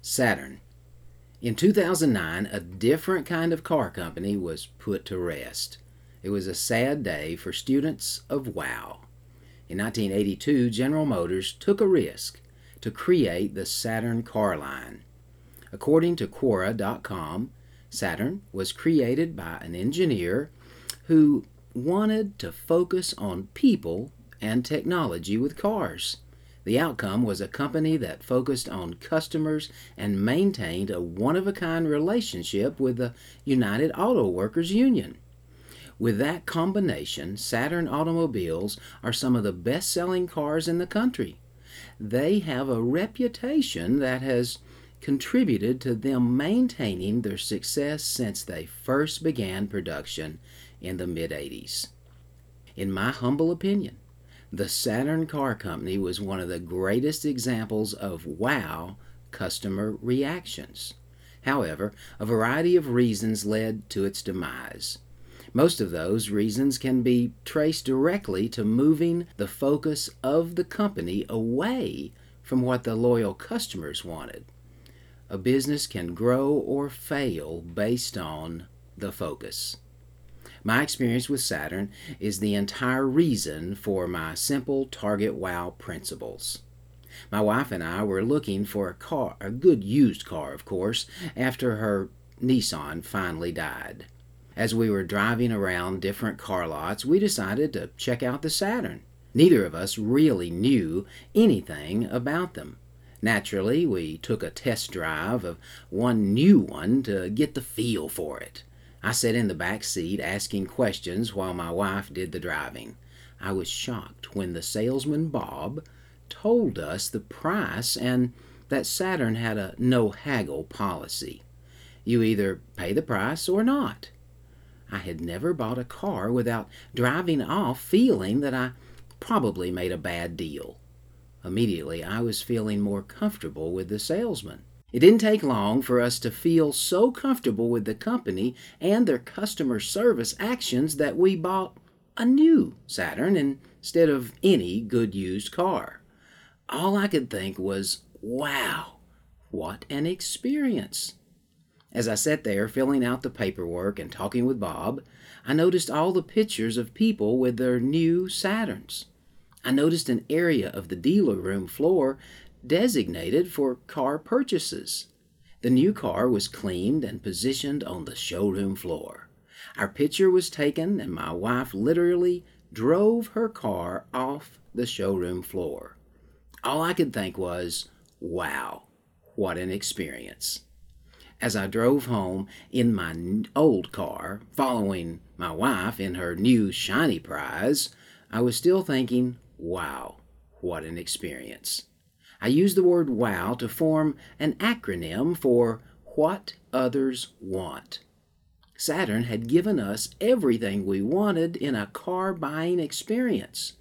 Saturn. In 2009, a different kind of car company was put to rest. It was a sad day for students of WOW. In 1982, General Motors took a risk to create the Saturn car line. According to Quora.com, Saturn was created by an engineer who wanted to focus on people and technology with cars. The outcome was a company that focused on customers and maintained a one-of-a-kind relationship with the United Auto Workers Union. With that combination, Saturn automobiles are some of the best-selling cars in the country. They have a reputation that has contributed to them maintaining their success since they first began production in the mid-'80s. In my humble opinion, the Saturn Car Company was one of the greatest examples of WOW customer reactions. However, a variety of reasons led to its demise. Most of those reasons can be traced directly to moving the focus of the company away from what the loyal customers wanted. A business can grow or fail based on the focus. My experience with Saturn is the entire reason for my simple Target WOW principles. My wife and I were looking for a good used car, of course, after her Nissan finally died. As we were driving around different car lots, we decided to check out the Saturn. Neither of us really knew anything about them. Naturally, we took a test drive of one new one to get the feel for it. I sat in the back seat asking questions while my wife did the driving. I was shocked when the salesman, Bob, told us the price and that Saturn had a no-haggle policy. You either pay the price or not. I had never bought a car without driving off feeling that I probably made a bad deal. Immediately, I was feeling more comfortable with the salesman. It didn't take long for us to feel so comfortable with the company and their customer service actions that we bought a new Saturn instead of any good used car. All I could think was, wow, what an experience. As I sat there filling out the paperwork and talking with Bob, I noticed all the pictures of people with their new Saturns. I noticed an area of the dealer room floor designated for car purchases. The new car was cleaned and positioned on the showroom floor. Our picture was taken and my wife literally drove her car off the showroom floor. All I could think was, wow, what an experience. As I drove home in my old car, following my wife in her new shiny prize, I was still thinking, wow, what an experience. I used the word WOW to form an acronym for What Others Want. Saturn had given us everything we wanted in a car buying experience.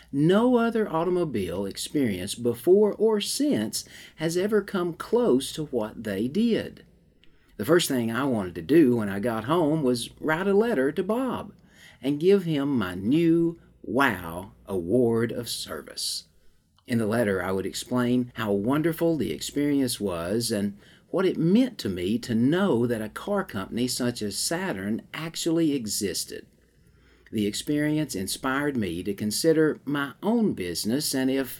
No other automobile experience before or since has ever come close to what they did. The first thing I wanted to do when I got home was write a letter to Bob and give him my new WOW Award of Service. In the letter, I would explain how wonderful the experience was and what it meant to me to know that a car company such as Saturn actually existed. The experience inspired me to consider my own business and if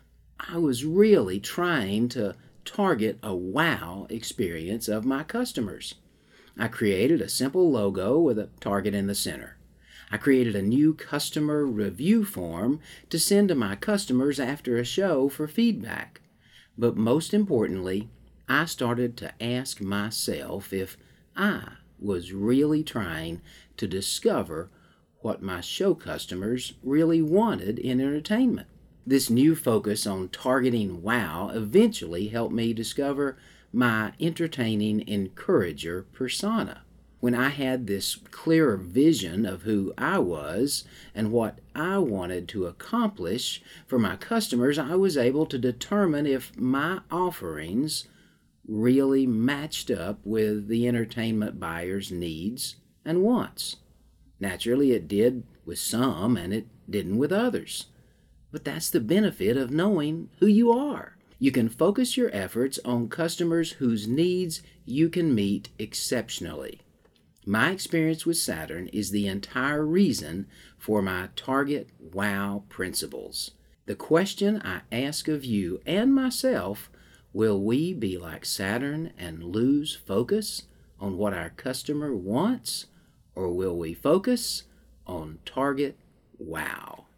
I was really trying to target a wow experience of my customers. I created a simple logo with a target in the center. I created a new customer review form to send to my customers after a show for feedback. But most importantly, I started to ask myself if I was really trying to discover what my show customers really wanted in entertainment. This new focus on targeting WOW eventually helped me discover my entertaining encourager persona. When I had this clearer vision of who I was and what I wanted to accomplish for my customers, I was able to determine if my offerings really matched up with the entertainment buyer's needs and wants. Naturally, it did with some and it didn't with others. But that's the benefit of knowing who you are. You can focus your efforts on customers whose needs you can meet exceptionally. My experience with Saturn is the entire reason for my Target Wow principles. The question I ask of you and myself, will we be like Saturn and lose focus on what our customer wants, or will we focus on Target Wow?